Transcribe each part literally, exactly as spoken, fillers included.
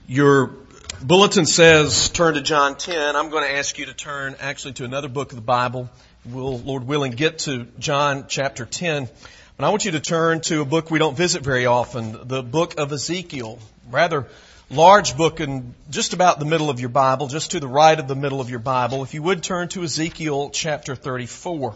Your bulletin says turn to John ten. I'm going to ask you to turn actually to another book of the Bible. We'll, Lord willing, get to John chapter ten. But I want you to turn to a book we don't visit very often, the book of Ezekiel. Rather large book in just about the middle of your Bible, just to the right of the middle of your Bible. If you would turn to Ezekiel chapter thirty-four.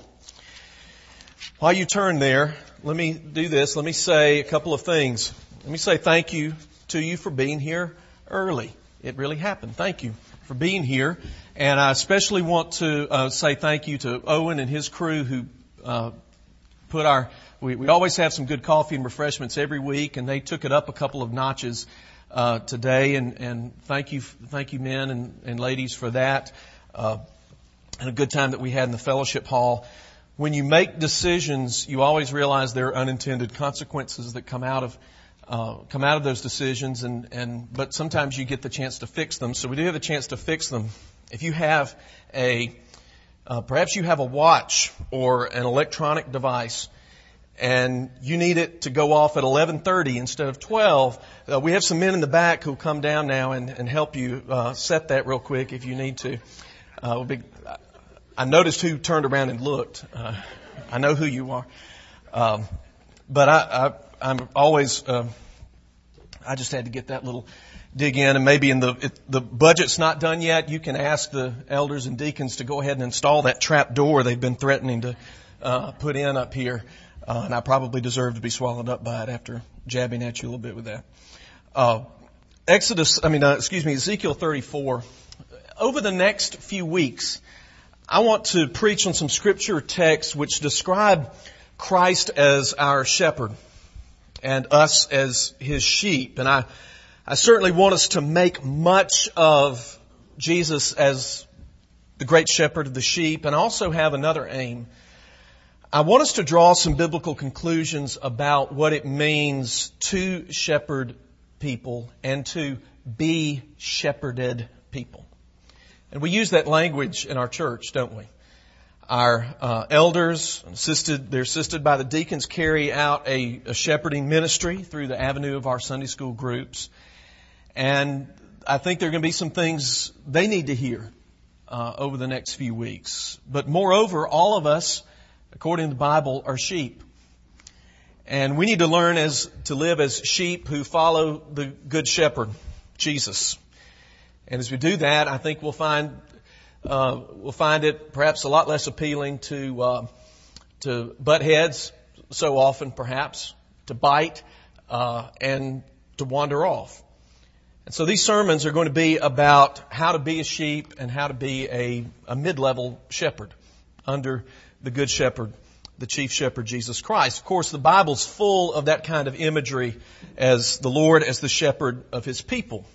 While you turn there, let me do this. Let me say a couple of things. Let me say thank you to you for being here early. It really happened. Thank you for being here. And I especially want to uh, say thank you to Owen and his crew who uh, put our, we, we always have some good coffee and refreshments every week, and they took it up a couple of notches uh, today. And, and thank you, thank you men and, and ladies for that. Uh, and a good time that we had in the fellowship hall. When you make decisions, you always realize there are unintended consequences that come out of Uh, come out of those decisions, and, and but sometimes you get the chance to fix them. So we do have a chance to fix them. If you have a, uh, perhaps you have a watch or an electronic device, and you need it to go off at eleven thirty instead of twelve, uh, we have some men in the back who'll come down now and, and help you uh, set that real quick if you need to. Uh, we'll be, I noticed who turned around and looked. Uh, I know who you are, um, but I. I I'm always, uh, I just had to get that little dig in, and maybe in the, if the budget's not done yet, you can ask the elders and deacons to go ahead and install that trap door they've been threatening to, uh, put in up here. Uh, and I probably deserve to be swallowed up by it after jabbing at you a little bit with that. Uh, Exodus, I mean, uh, excuse me, Ezekiel thirty-four. Over the next few weeks, I want to preach on some scripture texts which describe Christ as our shepherd and us as His sheep. And I, I certainly want us to make much of Jesus as the great shepherd of the sheep, and also have another aim. I want us to draw some biblical conclusions about what it means to shepherd people and to be shepherded people. And we use that language in our church, don't we? Our uh, elders, assisted, they're assisted by the deacons, carry out a, a shepherding ministry through the avenue of our Sunday school groups. And I think there are going to be some things they need to hear uh, over the next few weeks. But moreover, all of us, according to the Bible, are sheep. And we need to learn as to live as sheep who follow the Good Shepherd, Jesus. And as we do that, I think we'll find... Uh, we'll find it perhaps a lot less appealing to uh, to butt heads so often, perhaps, to bite uh, and to wander off. And so these sermons are going to be about how to be a sheep and how to be a, a mid-level shepherd under the Good Shepherd, the Chief Shepherd, Jesus Christ. Of course, the Bible's full of that kind of imagery as the Lord as the shepherd of His people.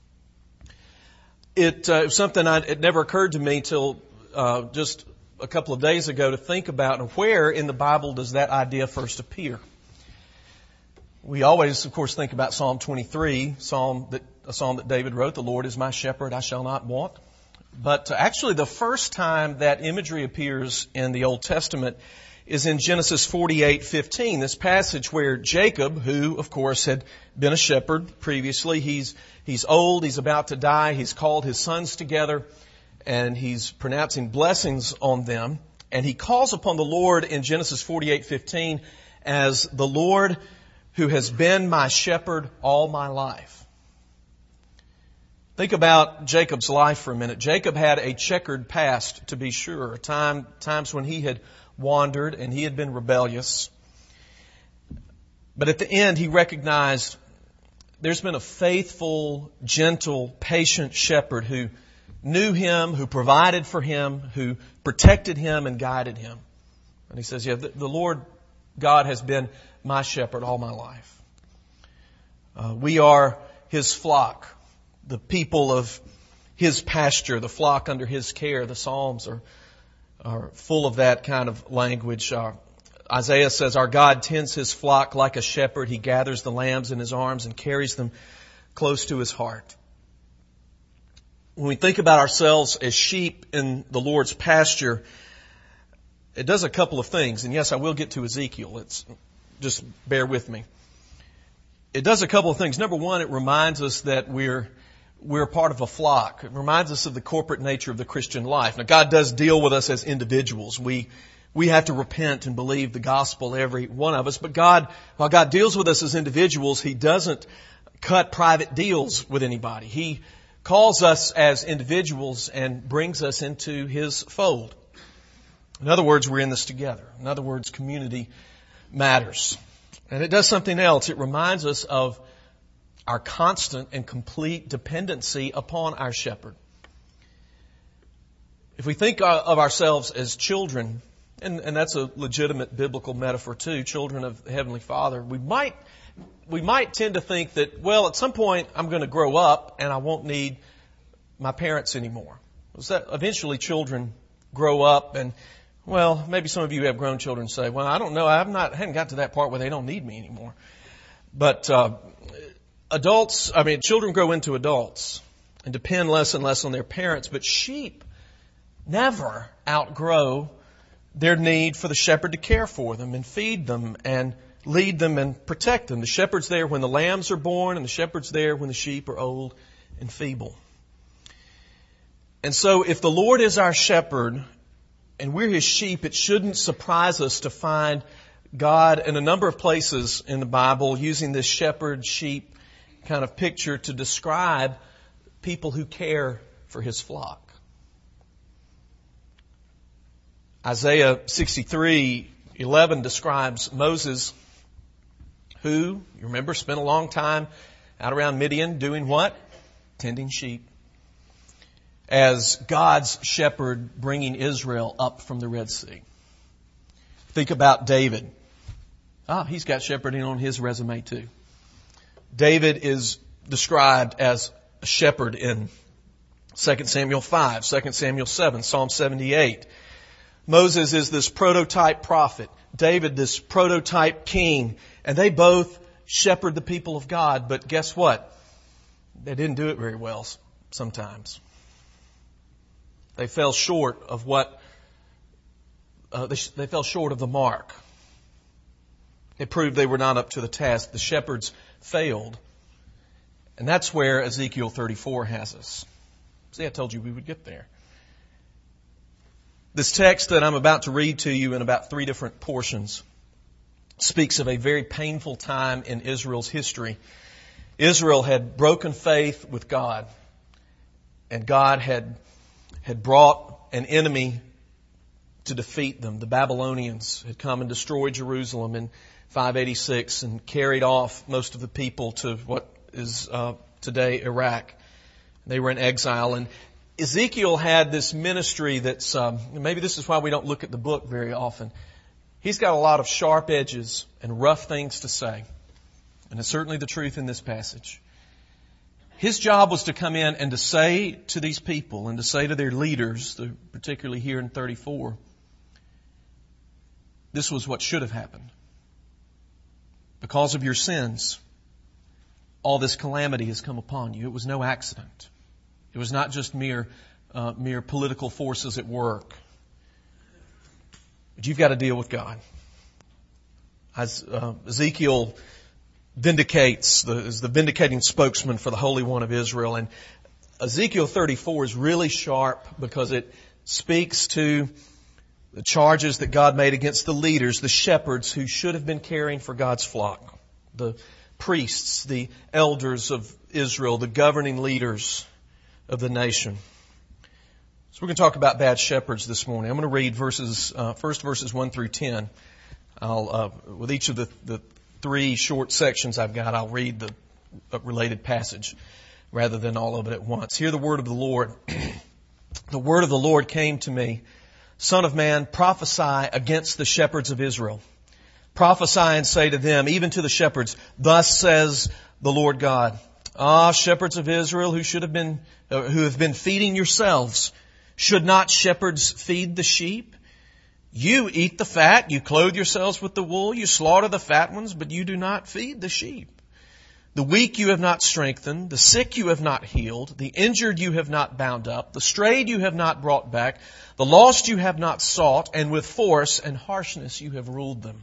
It uh, was something I, it never occurred to me till uh, just a couple of days ago to think about, and where in the Bible does that idea first appear? We always, of course, think about Psalm twenty-three, Psalm that a psalm that David wrote, "The Lord is my shepherd, I shall not want." But uh, actually, the first time that imagery appears in the Old Testament is in Genesis forty-eight fifteen, this passage where Jacob, who, of course, had been a shepherd previously, he's he's old, he's about to die, he's called his sons together, and he's pronouncing blessings on them. And he calls upon the Lord in Genesis forty-eight fifteen as the Lord who has been my shepherd all my life. Think about Jacob's life for a minute. Jacob had a checkered past, to be sure, time times when he had wandered and he had been rebellious. But at the end, he recognized there's been a faithful, gentle, patient shepherd who knew him, who provided for him, who protected him and guided him. And he says, yeah, the, the Lord God has been my shepherd all my life. Uh, we are His flock, the people of His pasture, the flock under His care. The Psalms are are full of that kind of language. Uh, Isaiah says, our God tends His flock like a shepherd. He gathers the lambs in His arms and carries them close to His heart. When we think about ourselves as sheep in the Lord's pasture, it does a couple of things. And yes, I will get to Ezekiel. It's just bear with me. It does a couple of things. Number one, it reminds us that we're we're a part of a flock. It reminds us of the corporate nature of the Christian life. Now, God does deal with us as individuals. We we have to repent and believe the gospel, every one of us. But God, while God deals with us as individuals, He doesn't cut private deals with anybody. He calls us as individuals and brings us into His fold. In other words, we're in this together. In other words, community matters. And it does something else. It reminds us of our constant and complete dependency upon our shepherd. If we think of ourselves as children, and, and that's a legitimate biblical metaphor too, children of the Heavenly Father, we might we might tend to think that, well, at some point I'm going to grow up and I won't need my parents anymore. So that eventually children grow up and, well, maybe some of you have grown children say, well, I don't know, I've not, I haven't got to that part where they don't need me anymore. But uh, adults, I mean, children grow into adults and depend less and less on their parents. But sheep never outgrow their need for the shepherd to care for them and feed them and lead them and protect them. The shepherd's there when the lambs are born, and the shepherd's there when the sheep are old and feeble. And so if the Lord is our shepherd and we're His sheep, it shouldn't surprise us to find God in a number of places in the Bible using this shepherd-sheep kind of picture to describe people who care for His flock. Isaiah sixty-three eleven describes Moses, who, you remember, spent a long time out around Midian doing what? Tending sheep. As God's shepherd bringing Israel up from the Red Sea. Think about David. Ah, he's got shepherding on his resume too. David is described as a shepherd in Second Samuel five, Second Samuel seven, Psalm seventy-eight. Moses is this prototype prophet. David, this prototype king. And they both shepherd the people of God. But guess what? They didn't do it very well sometimes. They fell short of what, uh, they, they fell short of the mark. It proved they were not up to the task. The shepherds failed. And that's where Ezekiel thirty-four has us. See, I told you we would get there. This text that I'm about to read to you in about three different portions speaks of a very painful time in Israel's history. Israel had broken faith with God, and God had, had brought an enemy to defeat them. The Babylonians had come and destroyed Jerusalem in five eighty-six and carried off most of the people to what is uh, today Iraq. They were in exile, and Ezekiel had this ministry that's, um, maybe this is why we don't look at the book very often. He's got a lot of sharp edges and rough things to say. And it's certainly the truth in this passage. His job was to come in and to say to these people and to say to their leaders, particularly here in thirty-four, this was what should have happened. Because of your sins, all this calamity has come upon you. It was no accident. It was not just mere uh, mere political forces at work. But you've got to deal with God. As uh, Ezekiel vindicates, the, is the vindicating spokesman for the Holy One of Israel. And Ezekiel thirty-four is really sharp because it speaks to the charges that God made against the leaders, the shepherds who should have been caring for God's flock. The priests, the elders of Israel, the governing leaders of the nation. So we're going to talk about bad shepherds this morning. I'm going to read verses, uh, first verses one through ten. I'll, uh, with each of the, the three short sections I've got, I'll read the related passage rather than all of it at once. Hear the word of the Lord. The word of the Lord came to me. Son of man, prophesy against the shepherds of Israel. Prophesy and say to them, even to the shepherds, thus says the Lord God. Ah, shepherds of Israel who should have been, uh, who have been feeding yourselves. Should not shepherds feed the sheep? You eat the fat, you clothe yourselves with the wool, you slaughter the fat ones, but you do not feed the sheep. The weak you have not strengthened, the sick you have not healed, the injured you have not bound up, the strayed you have not brought back, the lost you have not sought, and with force and harshness you have ruled them.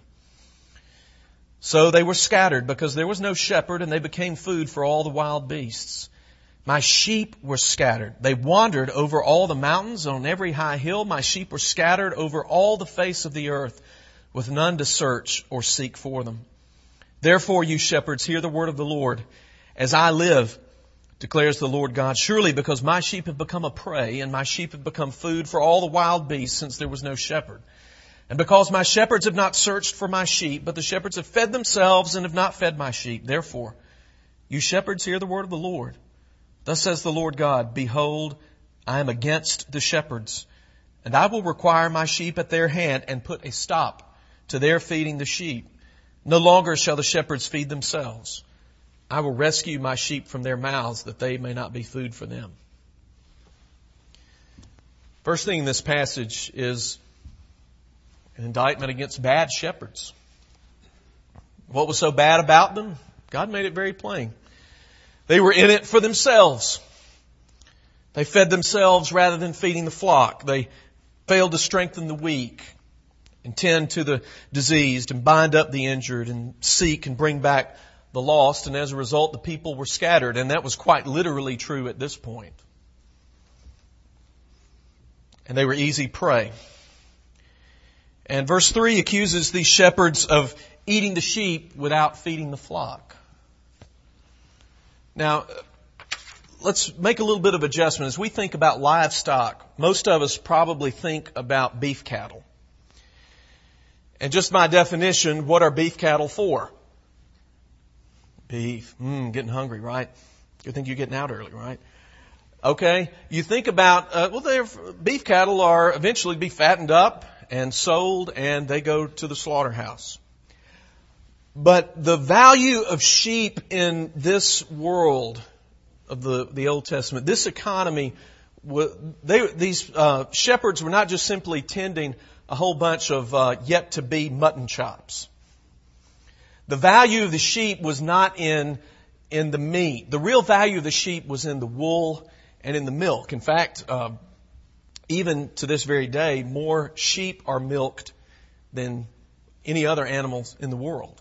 So they were scattered because there was no shepherd, and they became food for all the wild beasts. My sheep were scattered. They wandered over all the mountains and on every high hill. My sheep were scattered over all the face of the earth, with none to search or seek for them. Therefore, you shepherds, hear the word of the Lord. As I live, declares the Lord God, surely because my sheep have become a prey, and my sheep have become food for all the wild beasts, since there was no shepherd. And because my shepherds have not searched for my sheep, but the shepherds have fed themselves and have not fed my sheep. Therefore, you shepherds, hear the word of the Lord. Thus says the Lord God, behold, I am against the shepherds, and I will require my sheep at their hand and put a stop to their feeding the sheep. No longer shall the shepherds feed themselves. I will rescue my sheep from their mouths, that they may not be food for them. First thing in this passage is an indictment against bad shepherds. What was so bad about them? God made it very plain. They were in it for themselves. They fed themselves rather than feeding the flock. They failed to strengthen the weak and tend to the diseased and bind up the injured and seek and bring back the lost. And as a result, the people were scattered. And that was quite literally true at this point. And they were easy prey. And verse three accuses these shepherds of eating the sheep without feeding the flock. Now, let's make a little bit of adjustment. As we think about livestock, most of us probably think about beef cattle. And just my definition, what are beef cattle for? Beef. Mmm, getting hungry, right? You think you're getting out early, right? Okay. You think about, uh, well, they're, beef cattle are eventually be fattened up and sold, and they go to the slaughterhouse. But the value of sheep in this world of the, the Old Testament, this economy, they, these uh, shepherds were not just simply tending a whole bunch of uh, yet-to-be mutton chops. The value of the sheep was not in, in the meat. The real value of the sheep was in the wool and in the milk. In fact, uh, even to this very day, more sheep are milked than any other animals in the world.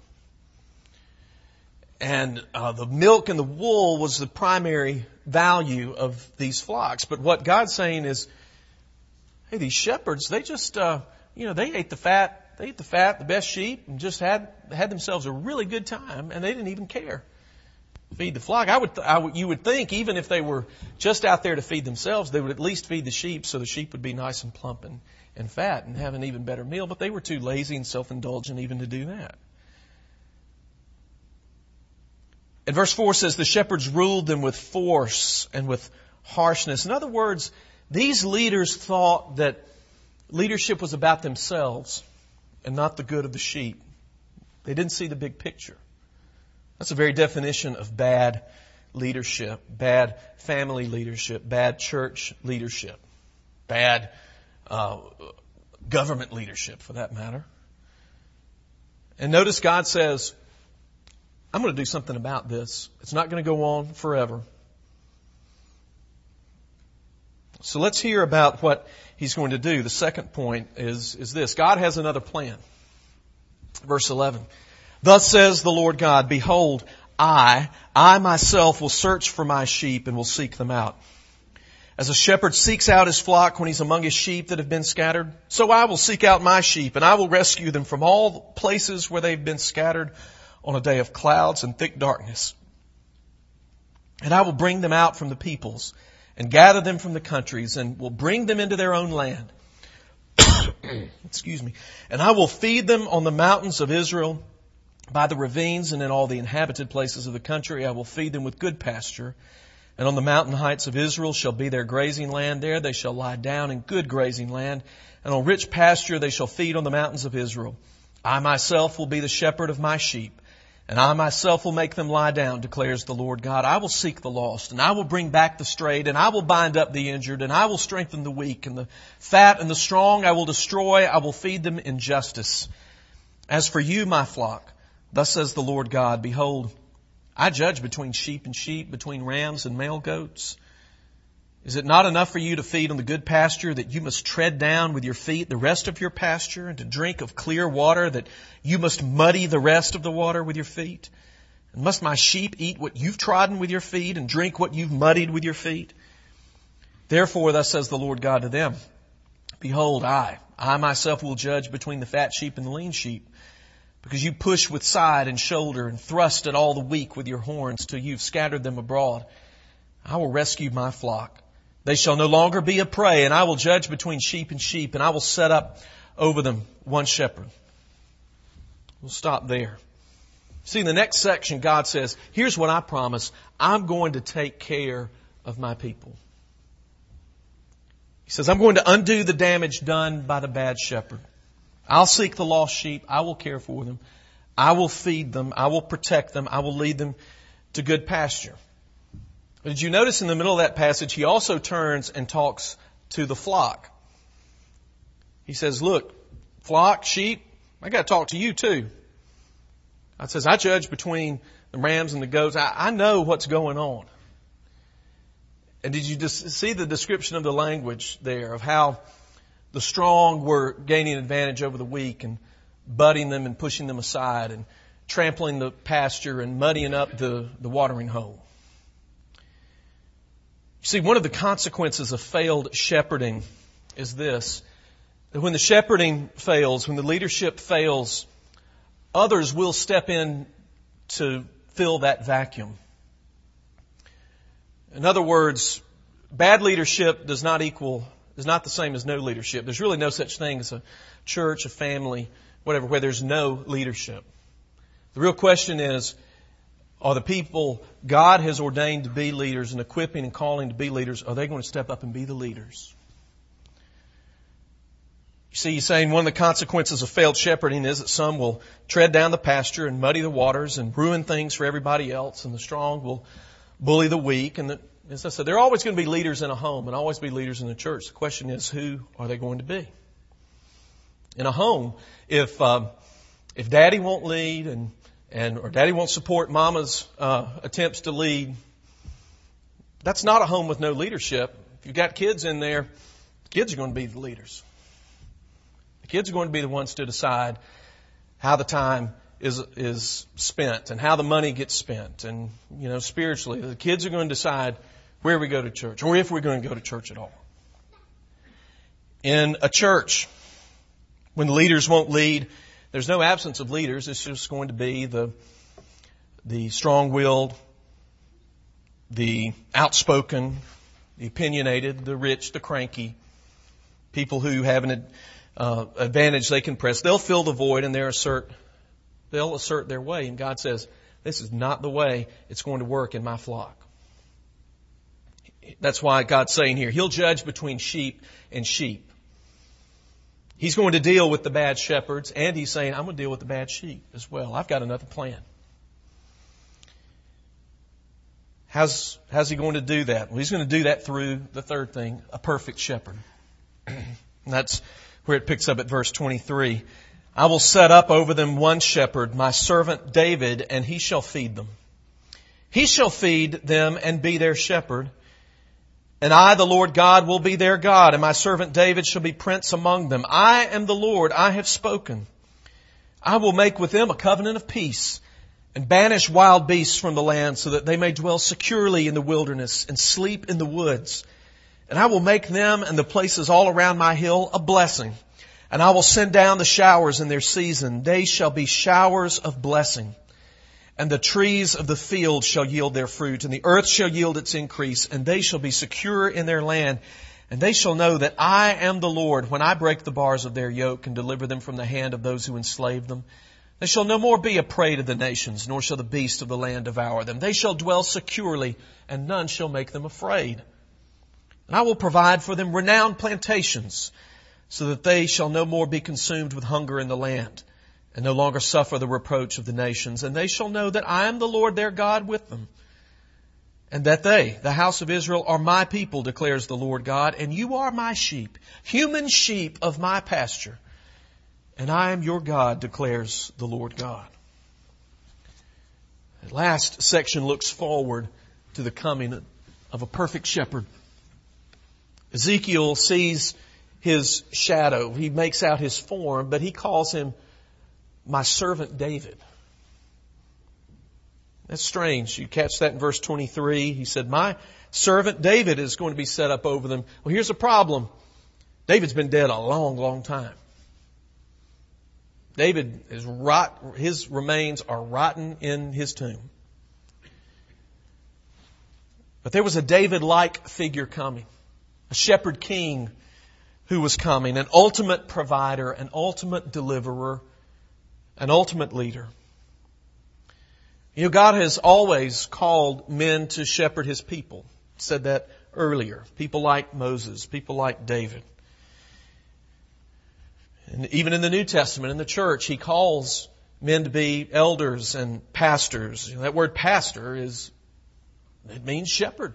And uh, the milk and the wool was the primary value of these flocks. But what God's saying is, hey, these shepherds, they just, uh, you know, they ate the fat, they ate the fat, the best sheep, and just had had themselves a really good time, and they didn't even care. Feed the flock. I would, I would, you would think even if they were just out there to feed themselves, they would at least feed the sheep so the sheep would be nice and plump and, and fat and have an even better meal. But they were too lazy and self-indulgent even to do that. And verse four says, the shepherds ruled them with force and with harshness. In other words, these leaders thought that leadership was about themselves and not the good of the sheep. They didn't see the big picture. That's the very definition of bad leadership, bad family leadership, bad church leadership, bad uh, government leadership for that matter. And notice God says, I'm going to do something about this. It's not going to go on forever. So let's hear about what He's going to do. The second point is, is this. God has another plan. Verse eleven. Thus says the Lord God, behold, I, I myself will search for my sheep and will seek them out. As a shepherd seeks out his flock when he's among his sheep that have been scattered, so I will seek out my sheep and I will rescue them from all places where they've been scattered on a day of clouds and thick darkness. And I will bring them out from the peoples and gather them from the countries and will bring them into their own land. Excuse me. And I will feed them on the mountains of Israel, by the ravines and in all the inhabited places of the country. I will feed them with good pasture. And on the mountain heights of Israel shall be their grazing land. There they shall lie down in good grazing land. And on rich pasture they shall feed on the mountains of Israel. I myself will be the shepherd of my sheep. And I myself will make them lie down, declares the Lord God. I will seek the lost, and I will bring back the strayed, and I will bind up the injured, and I will strengthen the weak, and the fat and the strong I will destroy. I will feed them in justice. As for you, my flock, thus says the Lord God, behold, I judge between sheep and sheep, between rams and male goats. Is it not enough for you to feed on the good pasture, that you must tread down with your feet the rest of your pasture, and to drink of clear water, that you must muddy the rest of the water with your feet? And must my sheep eat what you've trodden with your feet and drink what you've muddied with your feet? Therefore, thus says the Lord God to them, behold, I, I myself will judge between the fat sheep and the lean sheep, because you push with side and shoulder and thrust at all the weak with your horns till you've scattered them abroad. I will rescue my flock. They shall no longer be a prey, and I will judge between sheep and sheep, and I will set up over them one shepherd. We'll stop there. See, in the next section, God says, here's what I promise. I'm going to take care of my people. He says, I'm going to undo the damage done by the bad shepherd. I'll seek the lost sheep. I will care for them. I will feed them. I will protect them. I will lead them to good pasture. But did you notice in the middle of that passage, he also turns and talks to the flock. He says, look, flock, sheep, I got to talk to you too. God says, I judge between the rams and the goats. I, I know what's going on. And did you just see the description of the language there of how the strong were gaining advantage over the weak and butting them and pushing them aside and trampling the pasture and muddying up the, the watering hole? You see, one of the consequences of failed shepherding is this, that when the shepherding fails, when the leadership fails, others will step in to fill that vacuum. In other words, bad leadership does not equal, is not the same as no leadership. There's really no such thing as a church, a family, whatever, where there's no leadership. The real question is, are the people God has ordained to be leaders and equipping and calling to be leaders, are they going to step up and be the leaders? You see, he's saying one of the consequences of failed shepherding is that some will tread down the pasture and muddy the waters and ruin things for everybody else, and the strong will bully the weak. And the, as I said, there are always going to be leaders in a home and always be leaders in the church. The question is, who are they going to be? In a home, if um, if daddy won't lead and and or daddy won't support mama's uh, attempts to lead, that's not a home with no leadership. If you've got kids in there, kids are going to be the leaders. The kids are going to be the ones to decide how the time is is spent and how the money gets spent. And, you know, spiritually, the kids are going to decide where we go to church or if we're going to go to church at all. In a church, when the leaders won't lead, there's no absence of leaders. It's just going to be the the strong-willed, the outspoken, the opinionated, the rich, the cranky, people who have an uh, advantage they can press. They'll fill the void and they'll assert, they'll assert their way. And God says, this is not the way it's going to work in my flock. That's why God's saying here, He'll judge between sheep and sheep. He's going to deal with the bad shepherds, and He's saying, I'm going to deal with the bad sheep as well. I've got another plan. How's, how's He going to do that? Well, He's going to do that through the third thing, a perfect shepherd. And that's where it picks up at verse twenty-three. I will set up over them one shepherd, my servant David, and he shall feed them. He shall feed them and be their shepherd. And I, the Lord God, will be their God, and my servant David shall be prince among them. I am the Lord, I have spoken. I will make with them a covenant of peace, and banish wild beasts from the land, so that they may dwell securely in the wilderness and sleep in the woods. And I will make them and the places all around my hill a blessing. And I will send down the showers in their season. They shall be showers of blessing. And the trees of the field shall yield their fruit, and the earth shall yield its increase, and they shall be secure in their land. And they shall know that I am the Lord when I break the bars of their yoke and deliver them from the hand of those who enslave them. They shall no more be a prey to the nations, nor shall the beasts of the land devour them. They shall dwell securely, and none shall make them afraid. And I will provide for them renowned plantations, so that they shall no more be consumed with hunger in the land, and no longer suffer the reproach of the nations. And they shall know that I am the Lord their God with them, and that they, the house of Israel, are my people, declares the Lord God, and you are my sheep, human sheep of my pasture, and I am your God, declares the Lord God. The last section looks forward to the coming of a perfect shepherd. Ezekiel sees his shadow. He makes out his form, but he calls him my servant David. That's strange. You catch that in verse twenty-three. He said, my servant David is going to be set up over them. Well, here's the problem. David's been dead a long, long time. David is rot, his remains are rotten in his tomb. But there was a David-like figure coming. A shepherd king who was coming. An ultimate provider, an ultimate deliverer, an ultimate leader. You know, God has always called men to shepherd His people. I said that earlier. People like Moses, people like David. And even in the New Testament, in the church, He calls men to be elders and pastors. You know, that word pastor is, it means shepherd.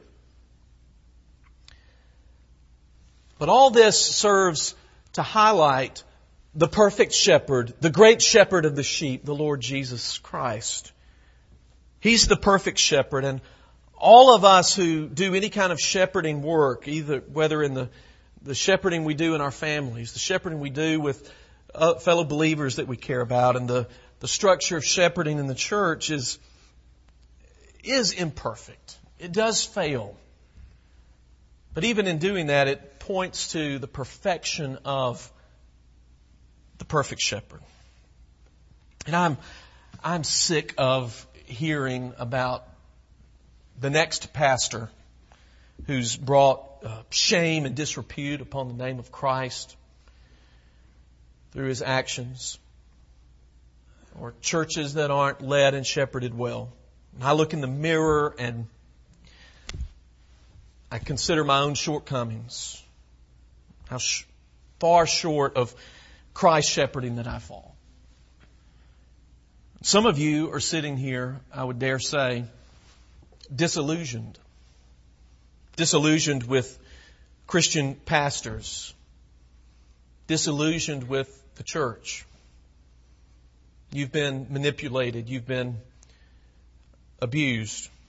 But all this serves to highlight the perfect shepherd, the great shepherd of the sheep, the Lord Jesus Christ. He's the perfect shepherd, and all of us who do any kind of shepherding work, either whether in the, the shepherding we do in our families, the shepherding we do with uh, fellow believers that we care about, and the, the structure of shepherding in the church is, is imperfect. It does fail. But even in doing that, it points to the perfection of the perfect shepherd. And I'm, I'm sick of hearing about the next pastor who's brought uh, shame and disrepute upon the name of Christ through his actions, or churches that aren't led and shepherded well. And I look in the mirror and I consider my own shortcomings, how sh- far short of Christ's shepherding that I fall. Some of you are sitting here, I would dare say, disillusioned. Disillusioned with Christian pastors. Disillusioned with the church. You've been manipulated. You've been abused.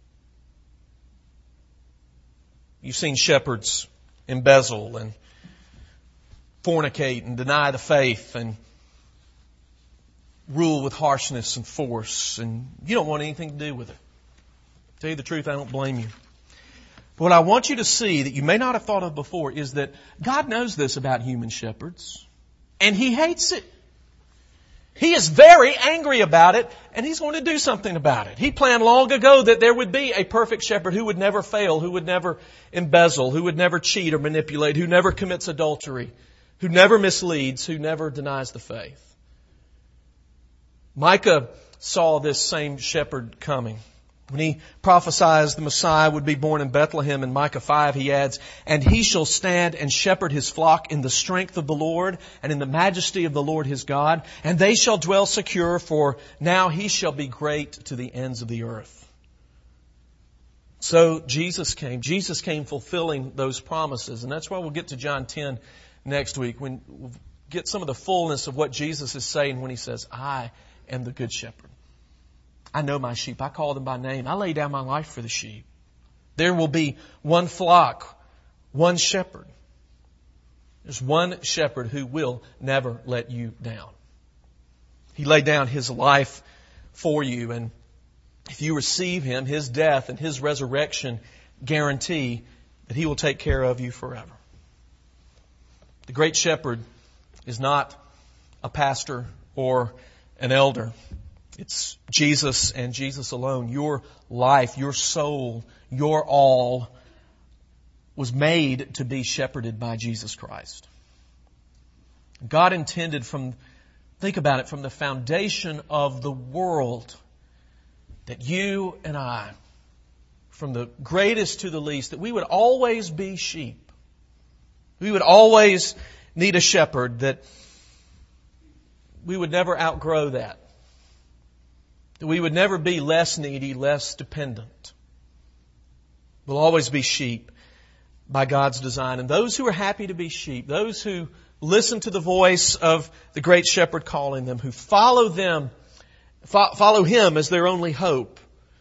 You've seen shepherds embezzle and fornicate and deny the faith and rule with harshness and force, and you don't want anything to do with it. To tell you the truth, I don't blame you. But what I want you to see that you may not have thought of before is that God knows this about human shepherds, and He hates it. He is very angry about it, and He's going to do something about it. He planned long ago that there would be a perfect shepherd who would never fail, who would never embezzle, who would never cheat or manipulate, who never commits adultery, who never misleads, who never denies the faith. Micah saw this same shepherd coming. When he prophesies the Messiah would be born in Bethlehem, in Micah five he adds, "And he shall stand and shepherd his flock in the strength of the Lord and in the majesty of the Lord his God. And they shall dwell secure, for now he shall be great to the ends of the earth." So Jesus came. Jesus came fulfilling those promises. And that's why we'll get to John ten next week, when we'll get some of the fullness of what Jesus is saying when He says, "I am the good shepherd. I know my sheep. I call them by name. I lay down my life for the sheep." There will be one flock, one shepherd. There's one shepherd who will never let you down. He laid down His life for you, and if you receive Him, His death and His resurrection guarantee that He will take care of you forever. The great shepherd is not a pastor or an elder. It's Jesus and Jesus alone. Your life, your soul, your all was made to be shepherded by Jesus Christ. God intended from, think about it, from the foundation of the world, that you and I, from the greatest to the least, that we would always be sheep. We would always need a shepherd, that we would never outgrow that. That we would never be less needy, less dependent. We'll always be sheep by God's design. And those who are happy to be sheep, those who listen to the voice of the great shepherd calling them, who follow them, fo- follow Him as their only hope,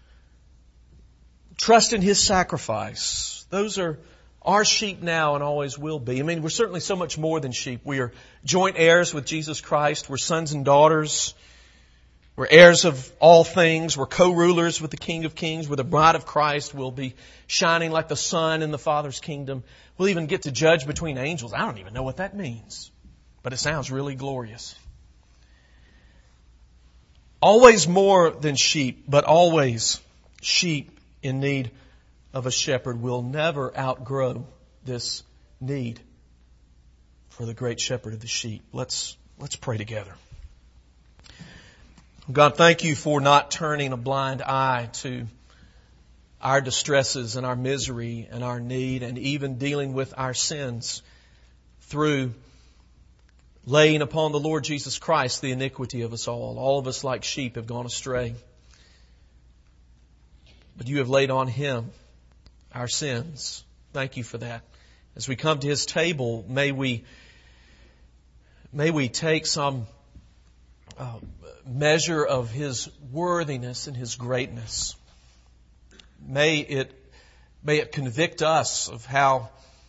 trust in His sacrifice, those are our sheep now and always will be. I mean, we're certainly so much more than sheep. We are joint heirs with Jesus Christ. We're sons and daughters. We're heirs of all things. We're co-rulers with the King of Kings. We're the bride of Christ. We'll be shining like the sun in the Father's kingdom. We'll even get to judge between angels. I don't even know what that means, but it sounds really glorious. Always more than sheep, but always sheep in need of a shepherd. Will never outgrow this need for the great shepherd of the sheep. Let's, let's pray together. God, thank you for not turning a blind eye to our distresses and our misery and our need, and even dealing with our sins through laying upon the Lord Jesus Christ the iniquity of us all. All of us like sheep have gone astray. But you have laid on Him our sins. Thank you for that. As we come to His table, may we, may we take some uh, measure of His worthiness and His greatness. May it, may it convict us of how,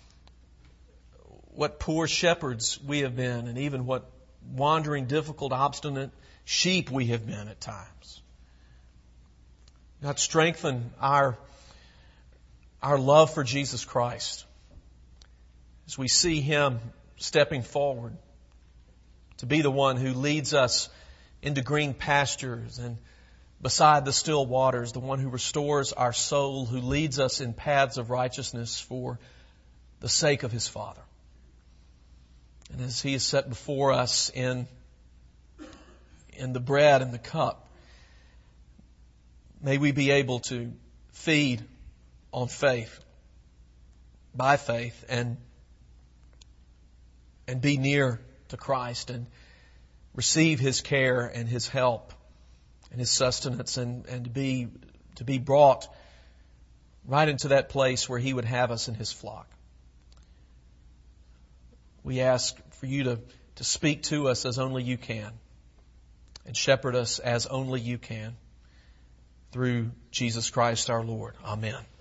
what poor shepherds we have been, and even what wandering, difficult, obstinate sheep we have been at times. God, strengthen our, our love for Jesus Christ as we see Him stepping forward to be the one who leads us into green pastures and beside the still waters, the one who restores our soul, who leads us in paths of righteousness for the sake of His Father. And as He is set before us in, in the bread and the cup, may we be able to feed on faith, by faith, and, and be near to Christ and receive His care and His help and His sustenance, and, and to be, to be brought right into that place where He would have us in His flock. We ask for you to, to speak to us as only you can, and shepherd us as only you can, through Jesus Christ our Lord. Amen.